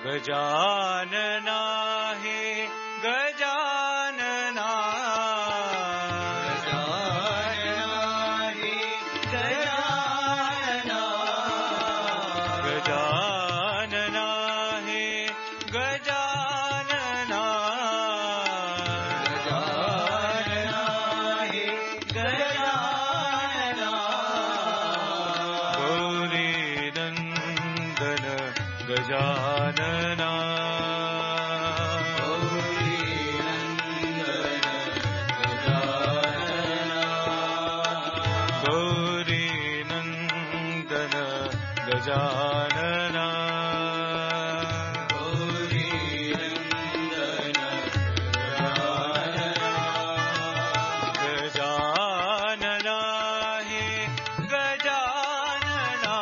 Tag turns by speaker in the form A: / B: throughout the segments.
A: गजानना हे गजानना गजानना गौरी नंदन गजानना गौरी नंदन गजानना हे गजानना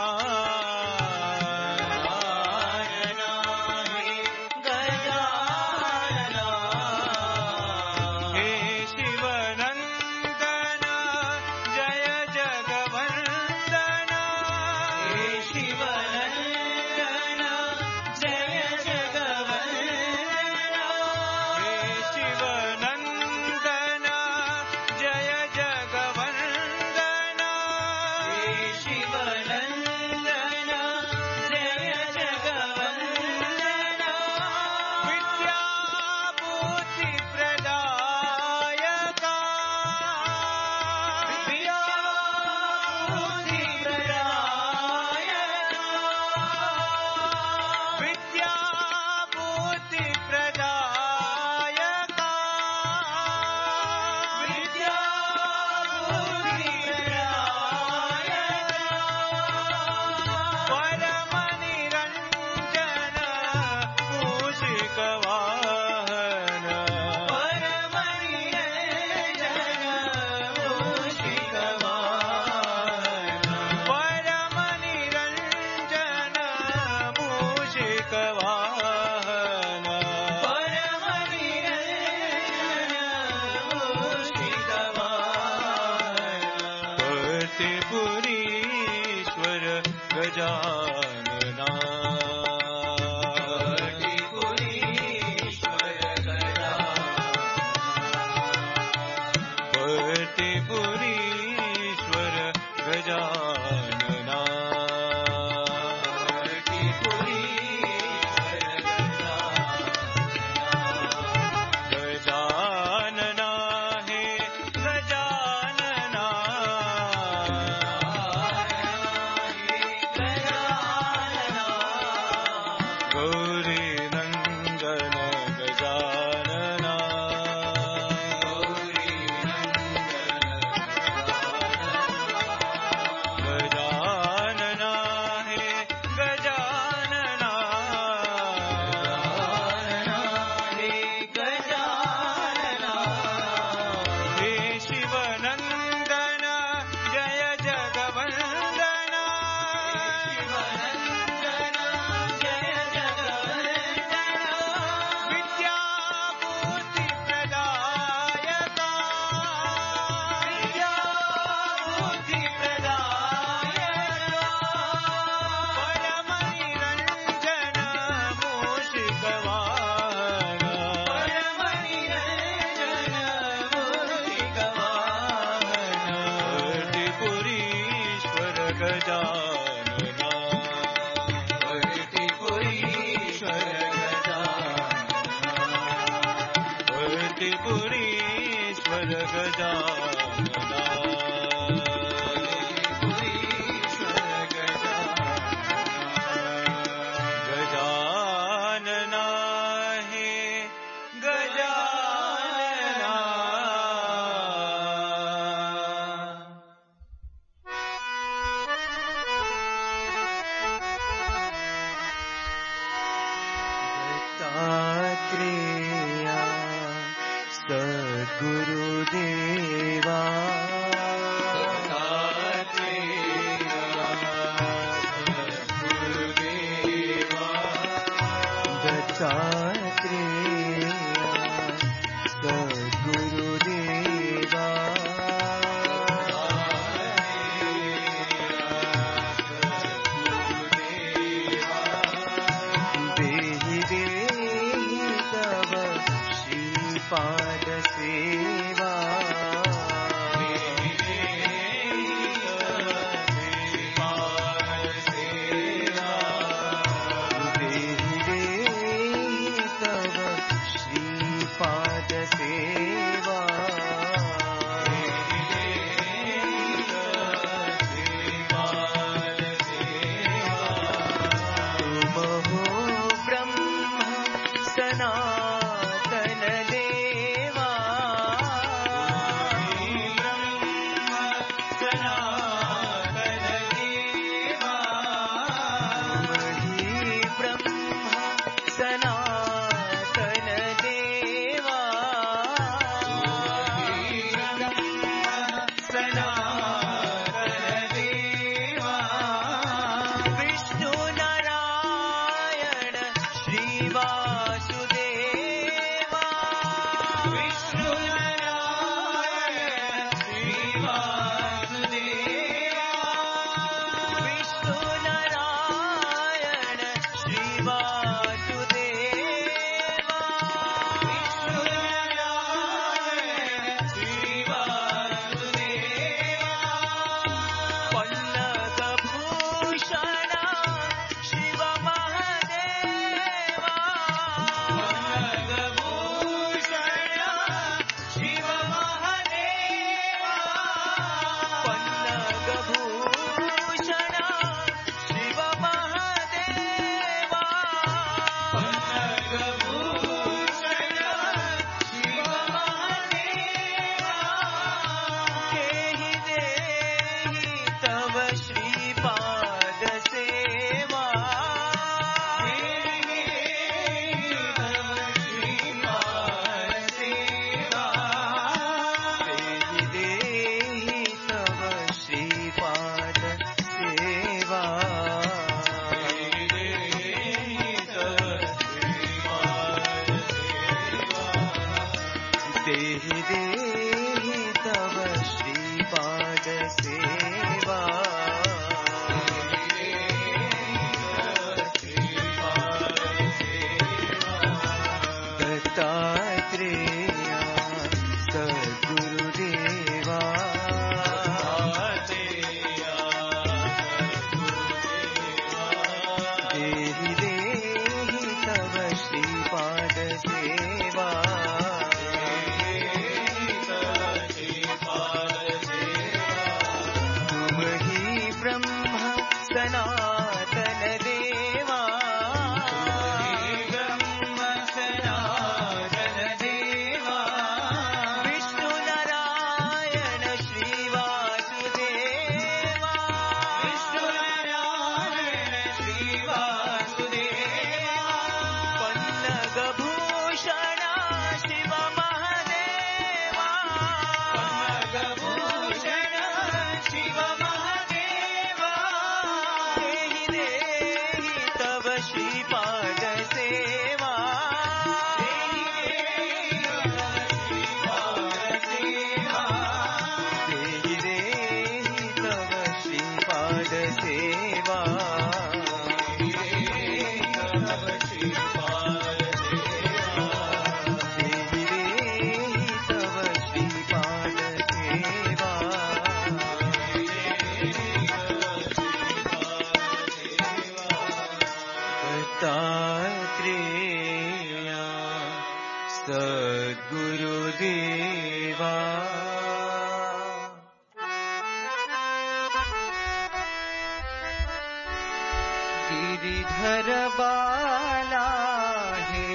B: ಗಿರಿಧರ ಬಾಲ ಹೇ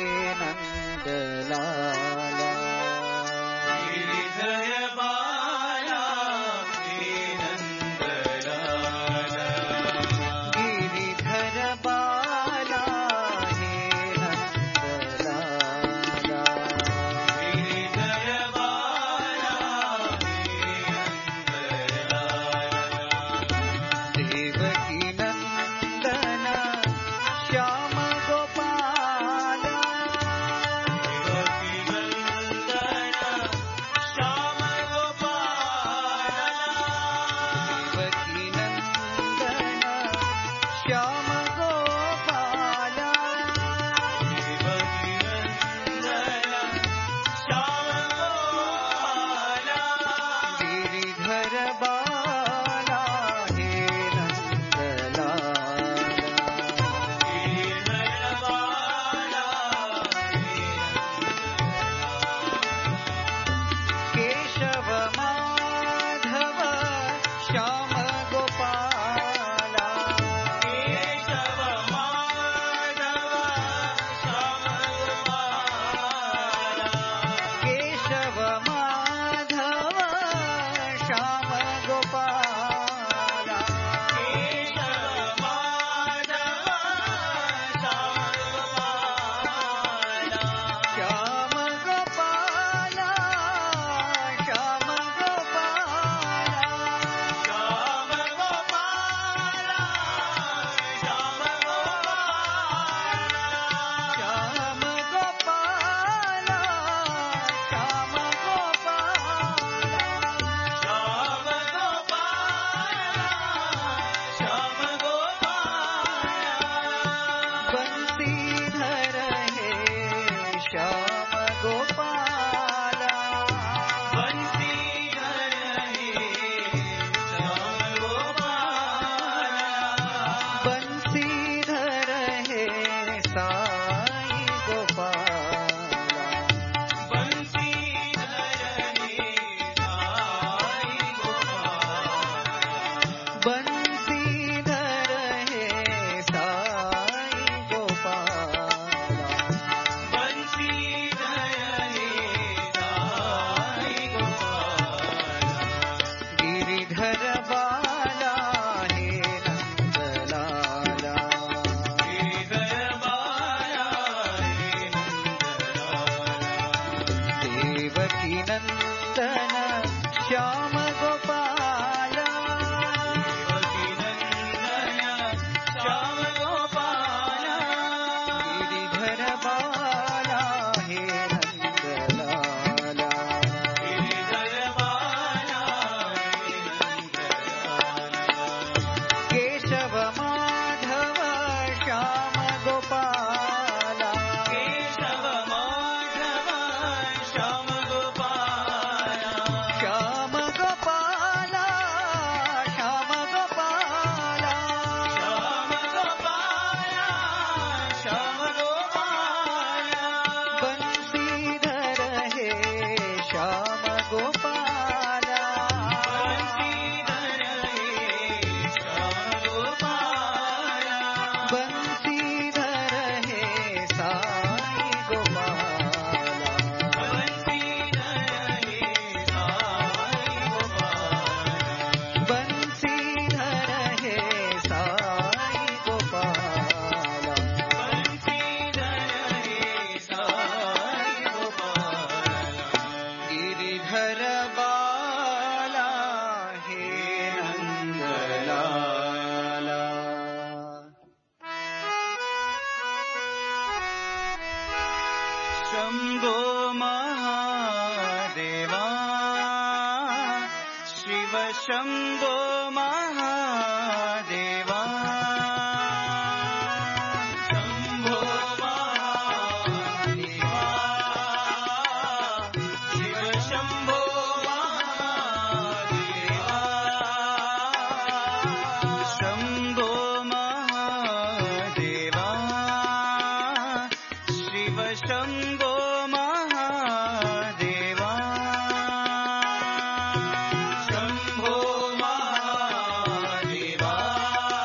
B: ನಂದಲಾಲ
A: ಗಿರಿಧರ ಬಾಲ ಹೇ ನಂದಲಾಲ
B: ಗಿರಿಧರ ಬಾಲ ಹೇ ನಂದಲಾಲ
A: ಗಿರಿಧರ ಬಾಲ ಹೇ ನಂದಲಾಲ
B: ದೇವಕಿ ನಂದನ ಶ್ಯಾಮ ಗೋಪಾಲ
A: ದೇವಕಿ ನಂದನ ಶ್ಯಾಮ ಗೋಪಾಲ
B: ದೇವಕಿ ನಂದನ ಶ್ಯಾಮ ಗೋಪಾಲ
A: ದೇವಕಿ ನಂದನ ಶ್ಯಾಮ ಗೋಪಾಲ
B: ಗಿರಿಧರ ಬಾಲ ಹೇ ನಂದಲಾಲ
A: ಗಿರಿಧರ ಬಾಲ
B: ಕೇಶವ ಮಾಧವ ಶ್ಯಾಮ ಗೋಪಾಲ
A: ಕೇಶವ ಮಾಧವ ಶ್ಯಾಮ ಗೋಪಾಲ
B: ಕೇಶವ ಮಾಧವ ಶ್ಯಾಮ ಗೋಪಾಲ
A: ಕೇಶವ ಮಾಧವ ಶ್ಯಾಮ ಗೋಪಾಲ
B: ಶ್ಯಾಮ ಗೋಪಾಲ ಶ್ಯಾಮ ಗೋಪಾಲ
A: ಶ್ಯಾಮ ಗೋಪಾಲ ಶ್ಯಾಮ ಗೋಪಾಲ
B: ಶ್ಯಾಮ ಗೋಪಾಲ ಶ್ಯಾಮ ಗೋಪಾಲ
A: ಶ್ಯಾಮ ಗೋಪಾಲ ಶ್ಯಾಮ ಗೋಪಾಲ
B: ಬಂಸೀಧರ ಹೇ ಶ್ಯಾಮ ಗೋಪಾಲ
A: ಬಂಸೀಧರ ಹೇ ಶ್ಯಾಮ ಗೋಪಾಲ
B: ಬಂಸೀಧರ ಹೇ ಸಾಯಿ ಗೋಪಾಲ
A: ಬಂಸೀಧರ ಹೇ ಸಾಯಿ ಗೋಪಾಲ
B: ಬಂಸೀಧರ ಹೇ ಸಾಯಿ ಗೋಪಾಲ
A: ಬಂಸೀಧರ ಹೇ ಸಾಯಿ ಗೋಪಾಲ
B: ಗಿರಿಧರ ಬಾಲ ಹೇ ನಂದಲಾಲ
A: ಗಿರಿಧರ ಬಾಲ ಹೇ ನಂದಲಾಲ
B: ದೇವಕಿ ನಂದನ ಶ್ಯಾಮ ಗೋಪಾಲ
A: ದೇವಕಿ ನಂದನ ಶ್ಯಾಮ ಗೋಪಾಲ
B: ಗಿರಿಧರ ಬಾಲ ಹೇ ನಂದಲಾಲ
A: ಗಿರಿಧರ ಬಾಲ ಹೇ ನಂದಲಾಲ
B: ಕೇಶವ ಮಾಧವ ಶ್ಯಾಮ ಗೋಪಾಲ
A: ಕೇಶವ ಮಾಧವ ಶ್ಯಾಮ ಗೋಪಾಲ
B: ಶ್ಯಾಮ ಗೋಪಾಲ ಶ್ಯಾಮ ಗೋಪಾಲ
A: ಶ್ಯಾಮ ಗೋಪಾಲ ಶ್ಯಾಮ ಗೋಪಾಲ
B: ಬಂಸೀಧರ ಹೇ ಶ್ಯಾಮ ಗೋಪಾಲ
A: ಬಂಸೀಧರ ಹೇ ಶ್ಯಾಮ ಗೋಪಾಲ
B: ಬಂಸೀಧರ ಹೇ ಸಾಯಿ ಗೋಪಾಲ
A: ಬಂಸೀಧರ ಹೇ ಸಾಯಿ ಗೋಪಾಲ
B: ಬಂಸೀಧರ ಹೇ ಸಾಯಿ ಗೋಪಾಲ
A: ಬಂಸೀಧರ ಹೇ ಸಾಯಿ ಗೋಪಾಲ
B: ಗಿರಿಧರ ಬಾಲ ಹೇ ನಂದಲಾಲ
A: ಶಂಭೋ ಮಹಾದೇವಾ ಶಿವ ಶಂಭೋ ಮಹಾದೇವಾ ಶಂಭೋ ಮಹಾದೇವಾ ಶಿವ ಶಂಭೋ ಮಹಾದೇವಾ ಶಂಭೋ ಮಹಾದೇವಾ ಶಿವ ಶಂಭೋ ಮಹಾದೇವಾ ಶಂಭೋ ಮಹಾದೇವಾ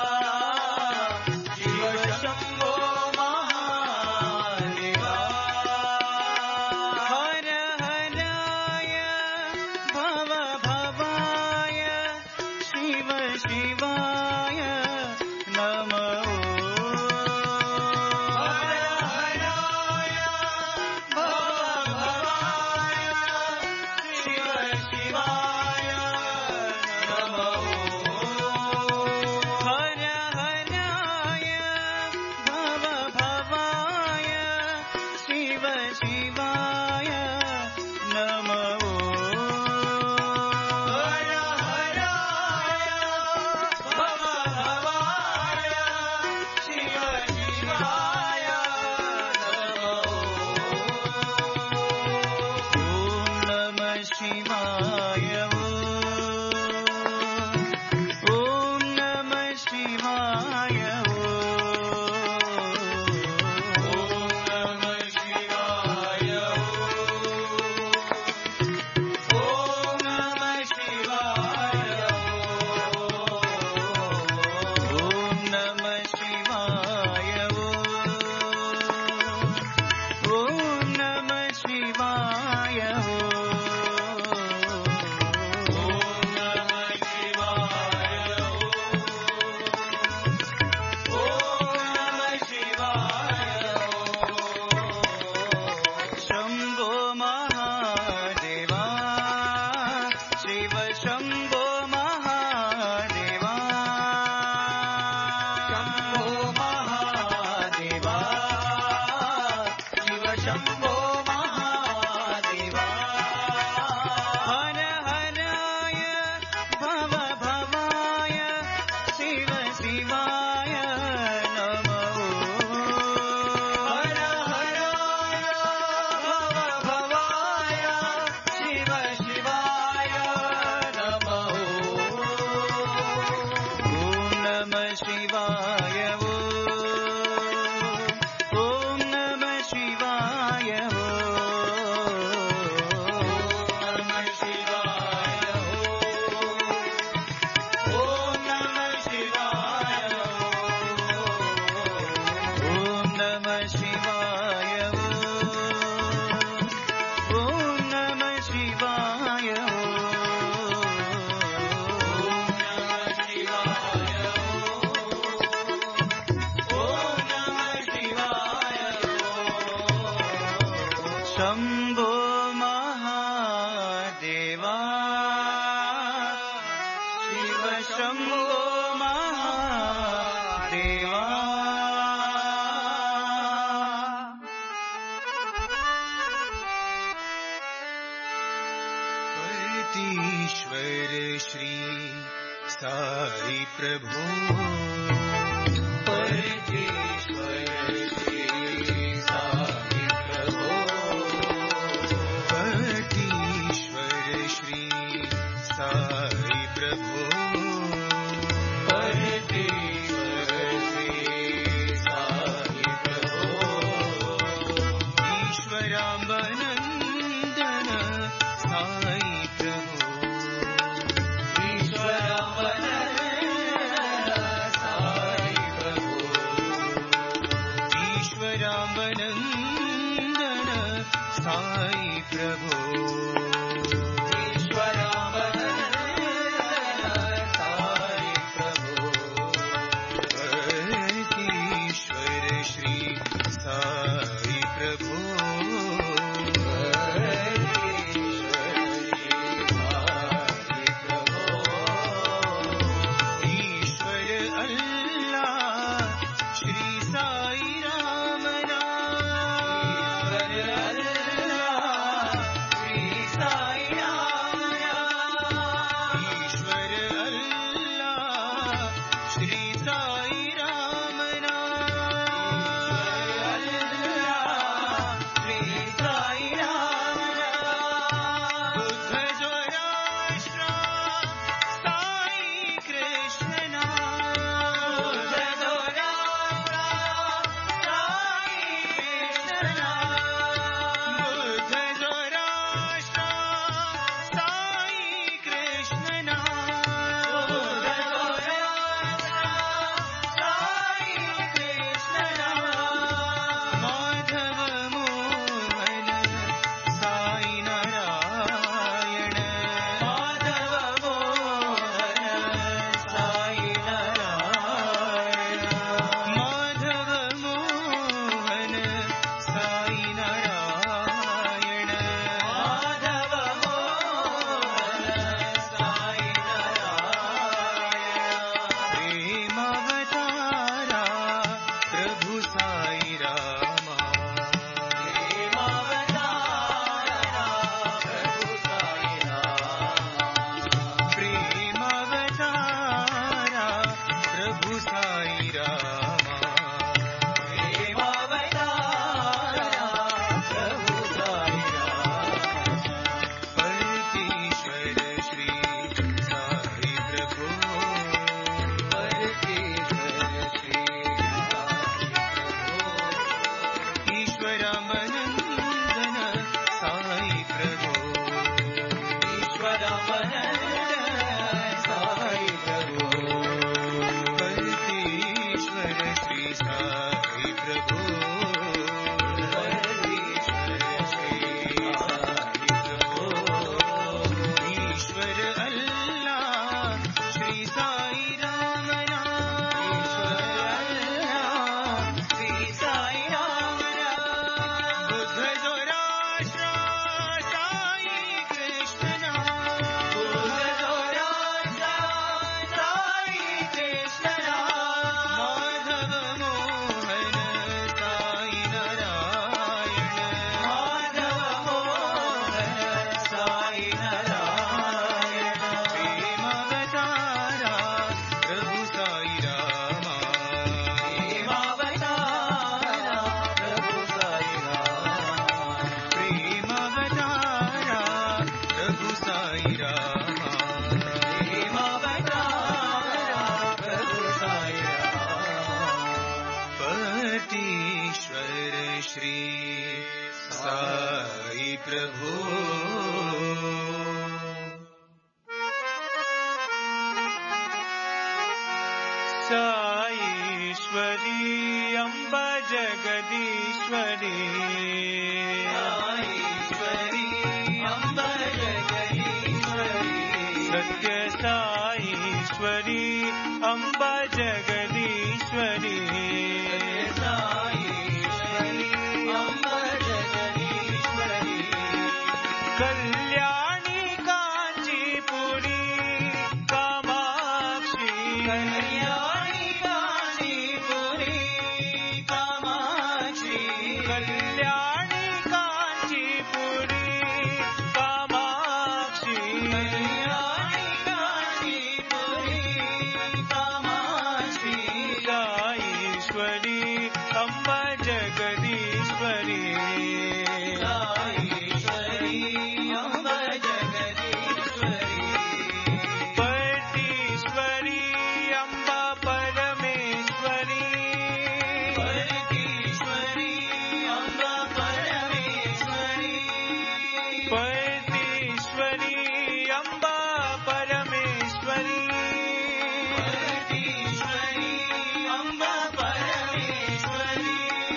B: प्रभो ईश्वरावनंदन
A: साईश्वरी अम्ब जगदीश्वरी
B: साईश्वरी अम्ब जगदीश्वरी
A: सत्य साईश्वरी अम्ब जगदीश्वरी
B: साईश्वरी अम्ब जगदीश्वरी
A: कल्याणी कांचीपुरी कामाक्षी
B: कल्याणी कांचीपुरी कामाक्षी
A: कल्याणी कांचीपुरी कामाक्षी
B: कल्याणी कांचीपुरी कामाक्षी
A: साईश्वरी अम्ब जगदीश्वरी
B: साईश्वरी अम्ब जगदीश्वरी
A: परतीश्वरी अम्ब परमेश्वरी
B: परतीश्वरी अम्ब परमेश्वरी
A: परतीश्वरी अम्ब परमेश्वरी
B: परतीश्वरी अम्ब परमेश्वरी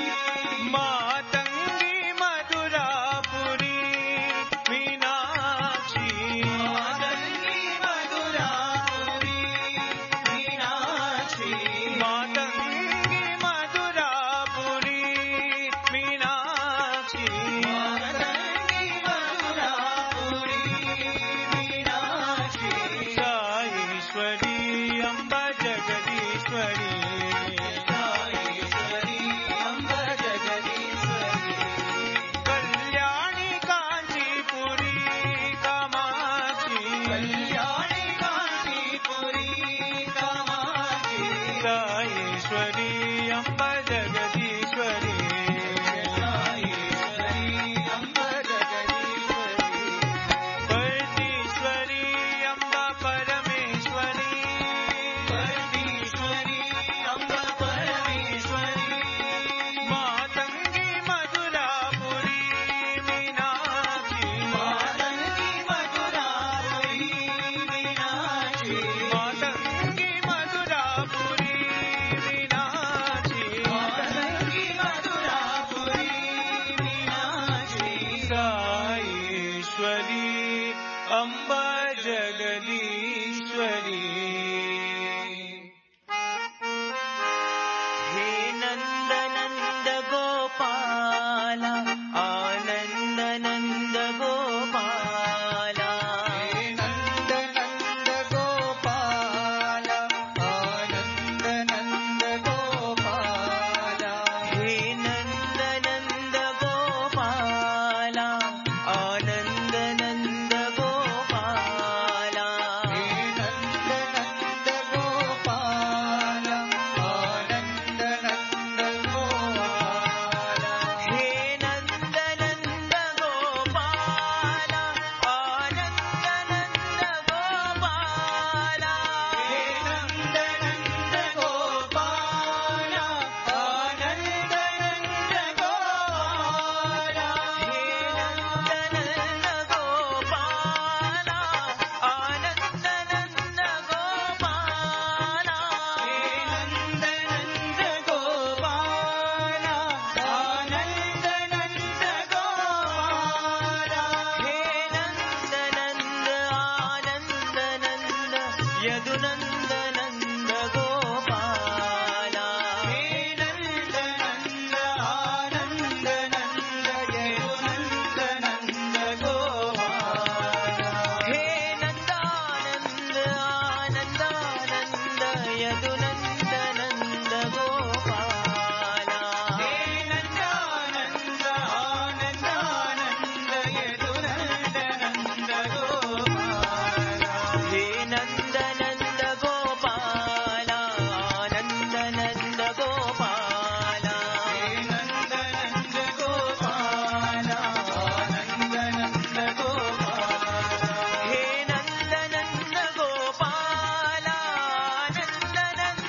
A: मातंगी मधुरापुरी मीनाक्षी
B: मातंगी मधुरापुरी मीनाक्षी
A: मातंगी मधुरापुरी मीनाक्षी
B: मातंगी मधुरापुरी मीनाक्षी
A: साईश्वरी अम्ब जगदीश्वरी
B: साईश्वरी अम्ब जगदीश्वरी
A: कल्याणी कांचीपुरी कामाक्षी
B: कल्याणी कांचीपुरी कामाक्षी
A: साईश्वरी अम्ब जगदीश्वरी
B: साईश्वरी अम्ब जगदीश्वरी
A: परतीश्वरी अम्ब परमेश्वरी
B: परतीश्वरी अम्ब परमेश्वरी
A: मातंगी मधुरापुरी मीनाक्षी
B: मातंगी मधुरापुरी मीनाक्षी
A: मातंगी मधुरापुरी मीनाक्षी
B: मातंगी मधुरापुरी मीनाक्षी
A: साईश्वरी अम्ब जगदीश्वरी हे नंद नंद गोपाल आनंद नंद गोपाल
B: हे नंद नंद गोपाल आनंद नंद गोपाल
A: हे नंद नंद गोपाल आनंद नंद गोपाल
B: हे नंद नंद गोपाल आनंद नंद गोपाल
A: हे नंद नंद गोपाल आनंद नंद गोपाल
B: हे नंद नंद गोपाल आनंद नंद गोपाल
A: हे नंद नंद गोपाल आनंद नंद गोपाल
B: हे नंद नंद गोपाल आनंद नंद गोपाल
A: हे नंद नंद आनंद नंद यदुनंद नंद गोपाल
B: हे नंद नंद आनंद नंद यदुनंद नंद गोपाल
A: हे नंदानंद आनंदानंद यदुनंद नंद गोपाल
B: हे नंदानंद आनंदानंद यदुनंद नंद गोपाल
A: हे नंद नंद गोपाल आनंद नंद गोपाल
B: हे नंद नंद गोपाल आनंद नंद गोपाल
A: हे नंद नंद गोपाल आनंद नंद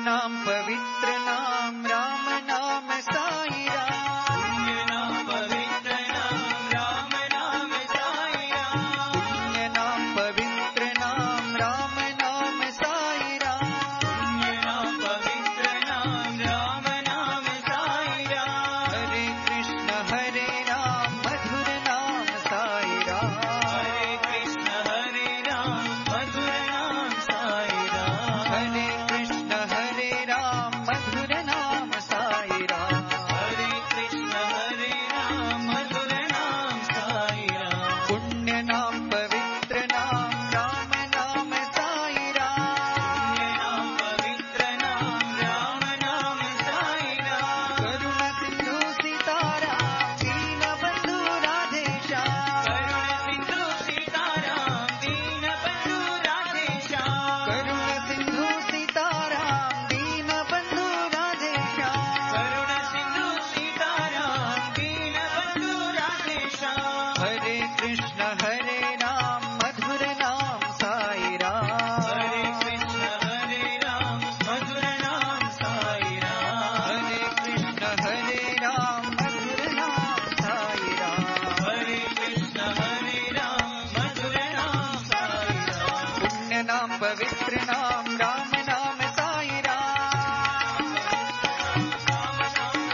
B: नाम पवित्र नाम राम नाम साई राम। पुण्य नाम पवित्र नाम राम नाम साई राम। पुण्य नाम पवित्र नाम राम नाम साई राम। पुण्य नाम पवित्र नाम राम नाम साई राम। हरे कृष्ण हरे राम मधुर नाम साई राम। हरे कृष्ण हरे राम मधुर नाम साई राम। हरे कृष्ण हरे राम मधुर नाम साई राम। हरे कृष्ण हरे राम मधुर नाम साई राम। पुण्य नाम पवित्र नाम राम नाम साई राम। पुण्य नाम पवित्र नाम राम नाम साई राम। करुण सिंधु सीताराम दीन बंधु राधेश्याम। करुण सिंधु सीताराम दीन बंधु राधेश्याम। करुण सिंधु सीताराम दीन बंधु राधेश्याम। करुण सिंधु सीताराम दीन बंधु राधेश्याम। हरे कृष्ण हरे राम मधुर नाम साई राम। हरे कृष्ण हरे राम मधुर नाम साई राम। हरे कृष्ण हरे राम मधुर नाम साई राम। हरे कृष्ण हरे राम मधुर नाम साई राम। पुण्य नाम पवित्र नाम राम नाम साई राम।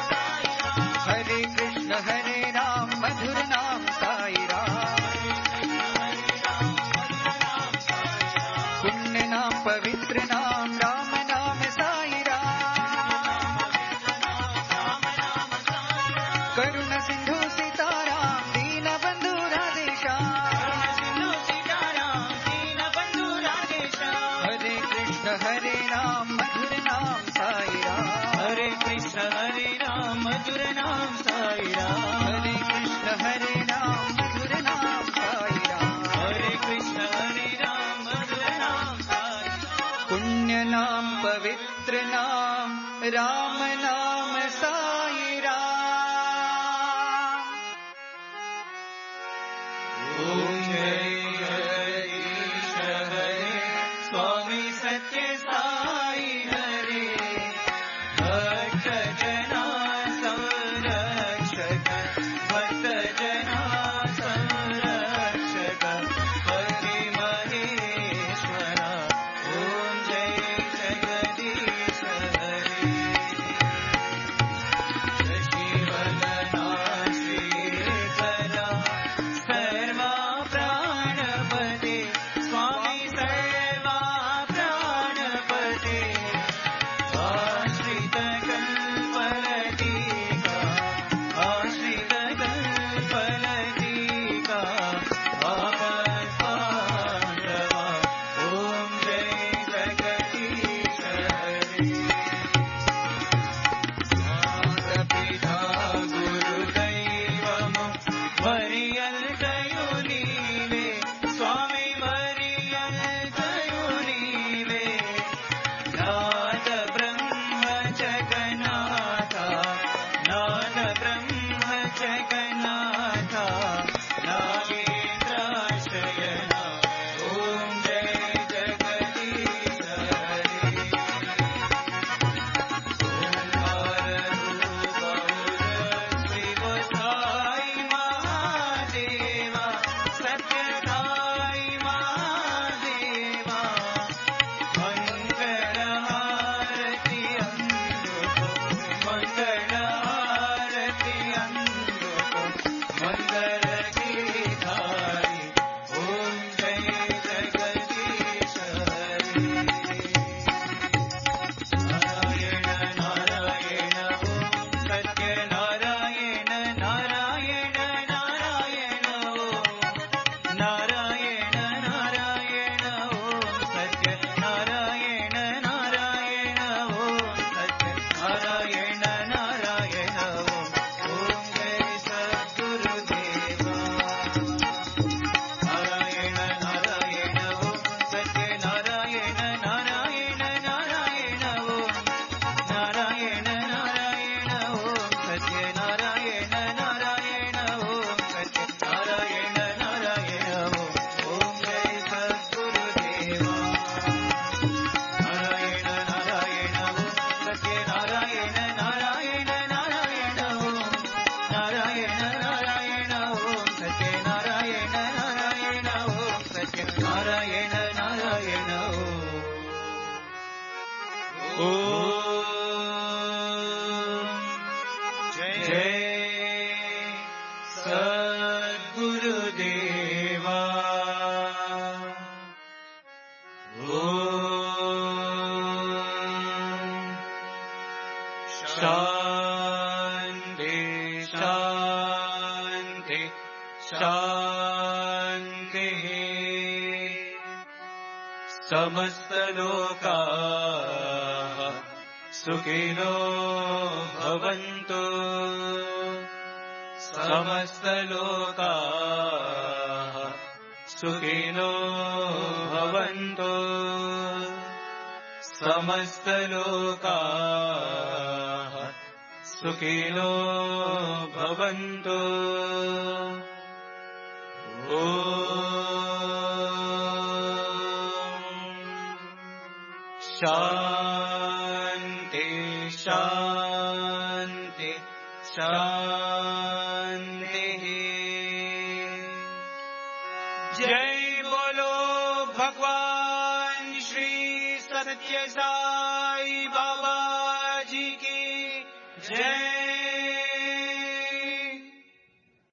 B: हरे कृष्ण हरे राम मधुर नाम साई राम। शान्ति शान्ति शान्तिः समस्तलोकाः सुखिनो भवन्तु समस्तलोकाः सुखिनो भवन्तु समस्तलोकाः सुखिनो भवन्तु शान्ति शान्ति शान्तिः जय बोलो भगवान श्री सत्य साई बाबा जी की जय।